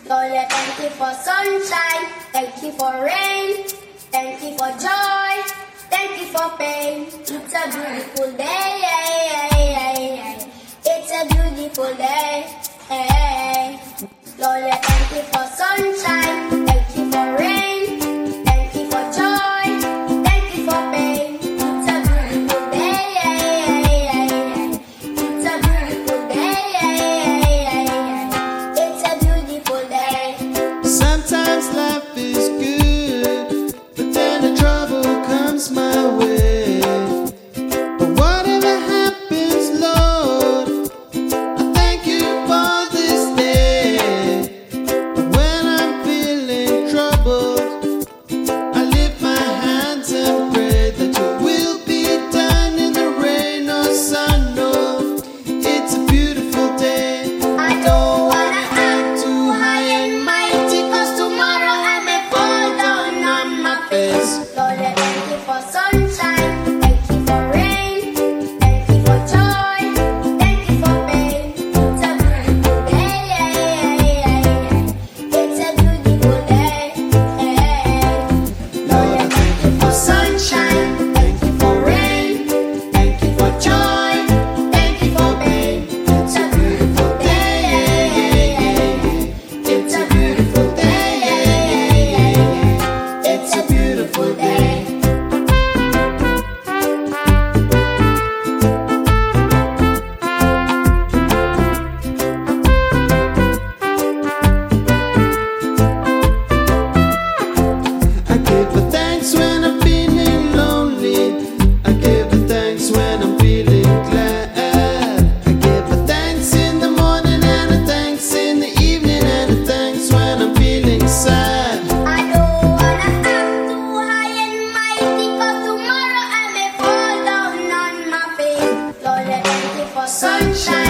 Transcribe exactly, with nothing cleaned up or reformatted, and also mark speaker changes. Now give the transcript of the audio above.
Speaker 1: Lord, I thank you for sunshine, thank you for rain, thank you for joy, thank you for pain. It's a beautiful day, it's a beautiful day. Lord, I thank you for sunshine, thank you for rain, thank you for joy, thank you for pain. It's a beautiful day, it's a beautiful day, it's a beautiful day.
Speaker 2: Sometimes life is good, but then the trouble comes my way. But whatever happens, Lord, I thank you for this day. When I'm feeling troubled, I lift my hands and pray that your will be done in the rain or sun. No, it's a beautiful day.
Speaker 1: I don't wanna act too high and mighty, 'cause tomorrow I may fall down on my face. Lord, I thank you for sunshine, thank you for rain, thank you for joy, thank you for pain. It's a beautiful day, it's a beautiful day. Lord, I thank you for sunshine, thank you for rain, thank you for joy, thank you for pain. It's a beautiful day, it's a beautiful day, it's a beautiful day.
Speaker 2: I give her thanks when I'm feeling lonely. I give her thanks when I'm feeling glad. I give her thanks in the morning and a thanks in the evening and a thanks when I'm feeling sad.
Speaker 1: I don't wanna act too high and mighty, 'cause tomorrow I may fall down on my face. Lord, I thank you for sunshine.